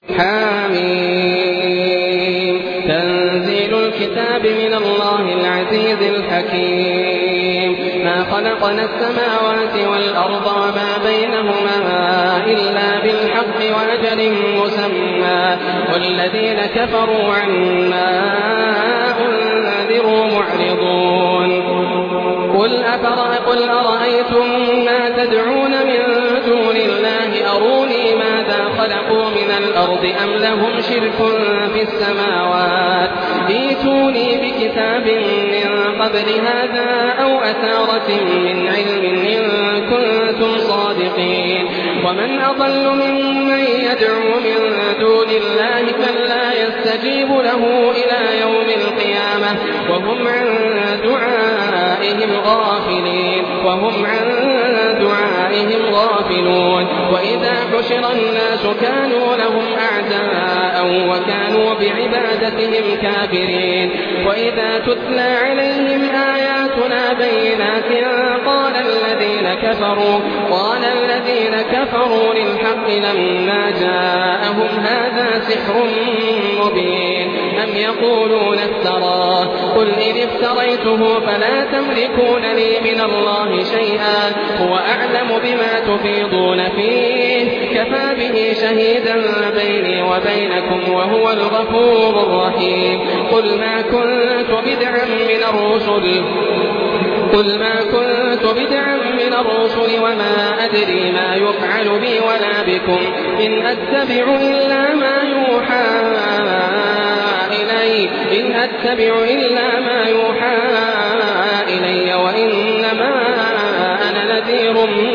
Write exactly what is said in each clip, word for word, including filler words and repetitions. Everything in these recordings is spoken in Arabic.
حميم تنزيل الكتاب من الله العزيز الحكيم ما خلقنا السماوات والأرض وما بينهما إلا بالحق وأجل مسمى والذين كفروا عما أنذروا معرضون قل أفرأقل أرأيتم ما تدعون من دون الله أروني ماذا خلقوا من الأرض أم لهم شرك في السماوات ائتوني بكتاب من قبل هذا أو أثارة من علم إن كنتم صادقين ومن أضل ممن يدعو من دون الله من لا يستجيب له إلى يوم القيامة وهم عن دعائهم غافلين وهم عن دعائهم غافلون وإذا حشر الناس كانوا لهم أعداء وكانوا بعبادتهم كافرين وإذا تتلى عليهم آياتنا بينات قال الذين كفروا قال الذين كفروا للحق لما جاءهم هذا سحر مبين أم يقولون افتراه قل إن افتريته فلا تملكون لي من الله شيئا هو أعلم بما تفيضون فيه كفى به شهيدا بيني وبينكم وهو الغفور الرحيم قل ما كنت بدعا من الرسل قل ما كنت بدعا من الرسل وما أدري ما يفعل بي ولا بكم إن أتبع إلا ما يوحى إلي إن أتبع إلا ما يوحى إلي وإنما أنا نذير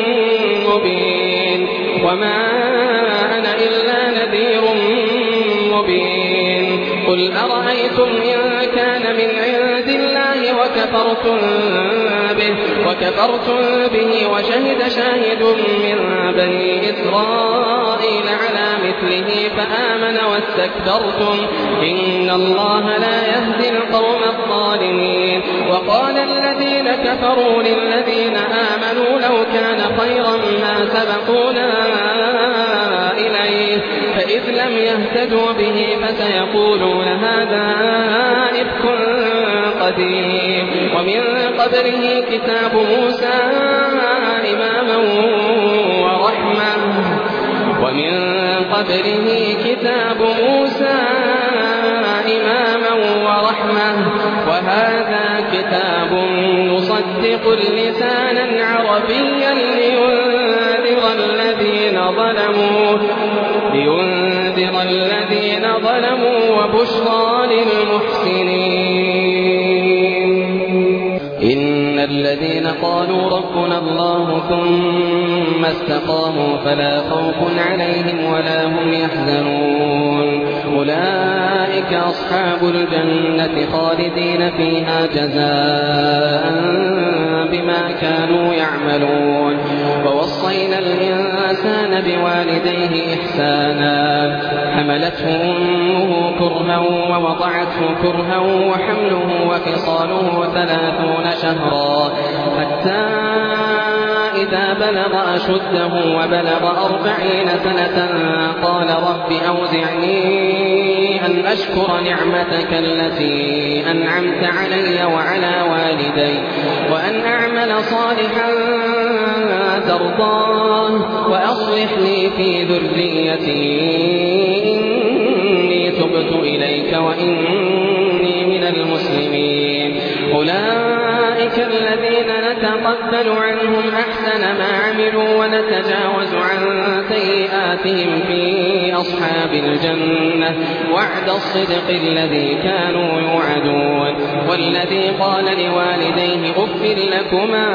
مبين وما أنا إلا نذير مبين قل أرأيتم إن كان من عند الله وكفرتم به وكفرتم به وشهد شاهد من بني إسرائيل على مثله فآمن واستكبرتم إن الله لا يهدي القوم الظالمين وقال الذين كفروا للذين آمنوا لو كان خيرا ما سبقونا إليه فإذ لم يهتدوا به فسيقولون هذا إفك قديم ومن قبله كتاب موسى إماما ورحمة ومن قبله كتاب موسى إماما ورحمة وهذا كتاب مصدق لسانا عربيا لينذر الذين ظلموا لينذر الذين ظلموا وبشرى للمحسنين إن الذين قالوا ربنا الله ثم استقاموا فلا خوف عليهم ولا هم يحزنون أولئك أصحاب الجنة خالدين فيها جزاء بما كانوا يعملون ووصينا الإنسان بوالديه إحسانا حملته أمه كرها ووضعته كرها وحمله وفصاله ثلاثون شهرا حتى إذا بلغ أشده وبلغ أربعين سنة قال رب أوزعني أن أشكر نعمتك التي أنعمت علي وعلى والدي وأن أعمل صالحا ترضاه وأصلح لي في ذريتي إني تبت إليك وإني من المسلمين أولئك الذين نتقبل عنهم أحسن ما عملوا ونتجاوز عن سيئاتهم في أصحاب الجنة وعد الصدق الذي كانوا يوعدون والذي قال لوالديه أف لكما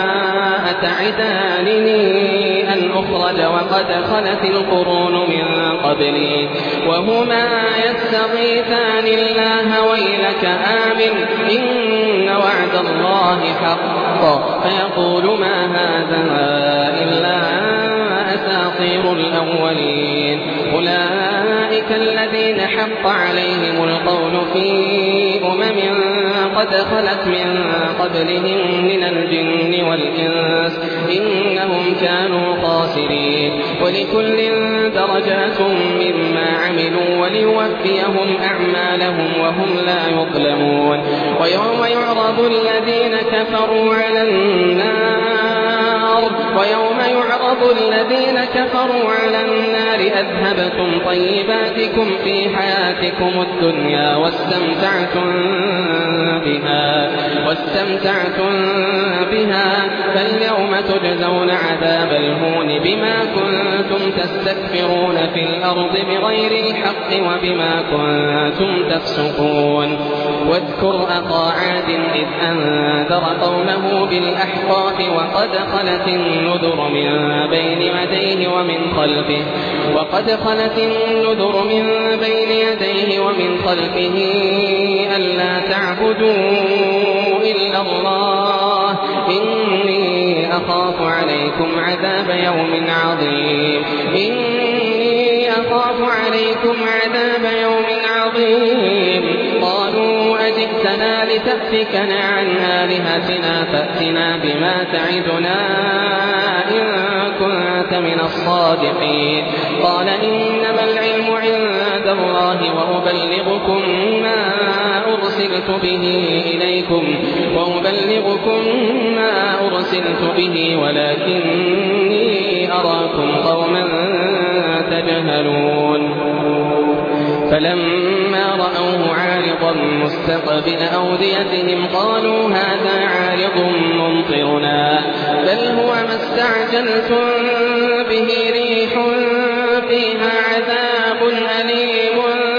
أتعدانني أن أخرج وقد خلت القرون من قبلي وهما يستغيثان الله ويلك آمن إن وعد الله حق فيقول ما هذا إلا أساطير الأولين أولئك الذين حق عليهم القول في أمم قد خلت من قبلهم من الجن والإنس إنهم كانوا خاسرين ولكل درجات مما عملوا وليوفيهم أعمالهم وهم لا يظلمون. ويوم يعرض الذين كفروا على النار ويوم يعرض الذين كفروا على النار أذهبتم طيباتكم في حياتكم الدنيا واستمتعتم بها واستمتعتم بها فاليوم تجزون عذاب الهون بما كنتم تستكبرون في الأرض بغير الحق وبما كنتم تفسقون. واذكر أخا عاد إذ أنذر قومه بالأحقاف وقد خلت النذر من بين يديه ومن خلفه وقد خلت النذر من بين يديه ومن خلفه ألا تعبدوا إلا الله إني أخاف عليكم عذاب يوم عظيم إني أخاف عليكم عذاب يوم عظيم. قالوا أجئتنا لتأفكنا عن آلهتنا فأتنا بما تعدنا إن كنت من الصادقين. قال إنما العلم عند الله وأبلغكم ما أرسلت به إليكم وأبلغكم ما أرسلت به ولكني أراكم قوما تجهلون. فلما رأوه عارضا مستقبل أوديتهم قالوا هذا عارض ممطرنا بل هو ما استعجلتم به ريح فيها عذاب أليم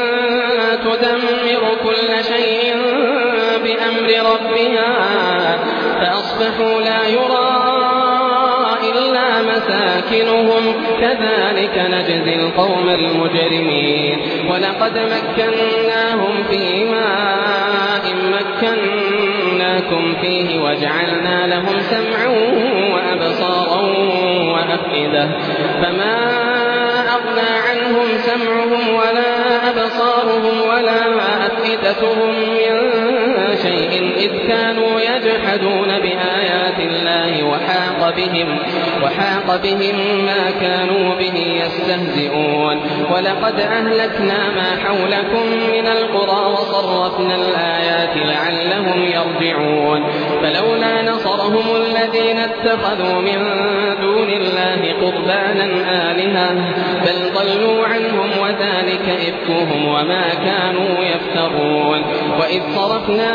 تدمر كل شيء بأمر ربها فأصبحوا لا يرى إلا مساكنهم كذلك نجزي القوم المجرمين. ولقد مكناهم في ماء مكناكم فيه وجعلنا لهم سمعا وأبصارا وأفئدة فما أغنى عنهم سمعهم ولا أبصارهم ولا أفئدتهم من شيء إذ كانوا يجحدون بآيات الله وحاق بهم, وحاق بهم ما كانوا به يستهزئون. ولقد أهلكنا ما حولكم من القرى وصرفنا الآيات لعلهم يرجعون. فلولا نصرهم الذين اتخذوا من دون الله قربانا آلهة بل ضلوا عنهم وذلك إفكهم وما كانوا يفترون. وإذ صرفنا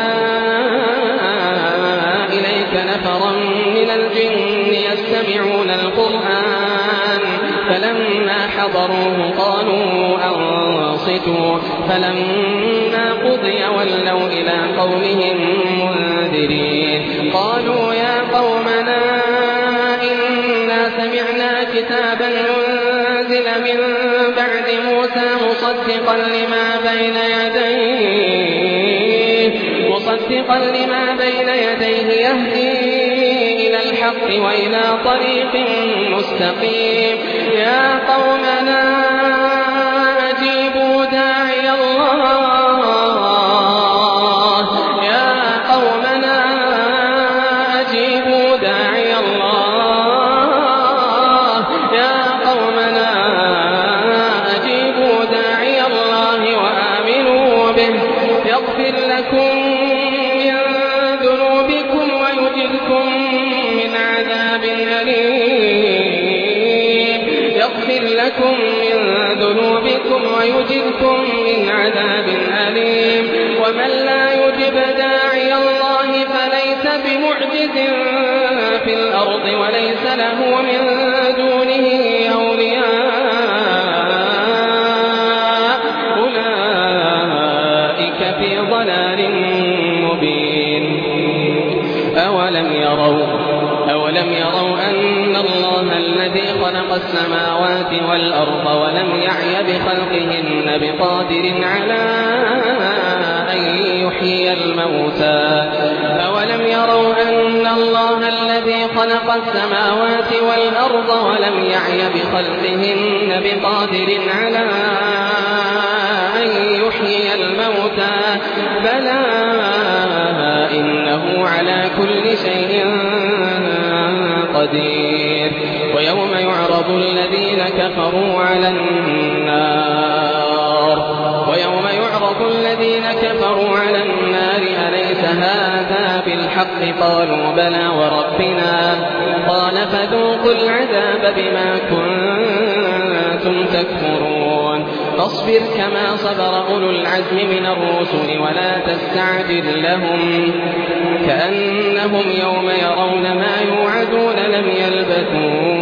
إليك نفرا من الجن يستمعون القرآن فلما حضروه قالوا أنصتوا فلما قضي ولوا إلى قومهم منذرين. قالوا يا قومنا إنا سمعنا كتابا أنزل من بعد موسى مصدقا لما بين يديه مصدقا لما بين يديه يهدي إلى الحق وإلى طريق مستقيم. يا قومنا أجيبوا داعي الله يا قومنا أجيبوا داعي الله يا قومنا أجيبوا داعي الله وآمنوا به يغفر لكم من ذنوبكم ويجركم من عذاب أليم يغفر لكم من ذنوبكم ويجركم من عذاب أليم. ومن لا يجب داعي الله فليس بمعجز في الأرض وليس له من دونه أولياء أولئك في ضلال مبين. أولم يروا أولم يروا أن الله الذي خلق السماوات والأرض ولم يعي بخلقهن بقادر على أن يحيي الموتى أولم يروا أن الله الذي خلق السماوات والأرض ولم يعي بخلقهن بقادر على أن يحيي الموتى بلى إنه على كل شيء قدير. ويوم يعرض الذين كفروا على النار بالحق قالوا بلى وربنا قال فذوقوا العذاب بما كنتم تكفرون فاصبر كما صبر أولو العزم من الرسل ولا تستعجل لهم كأنهم يوم يرون ما يوعدون لم يلبثون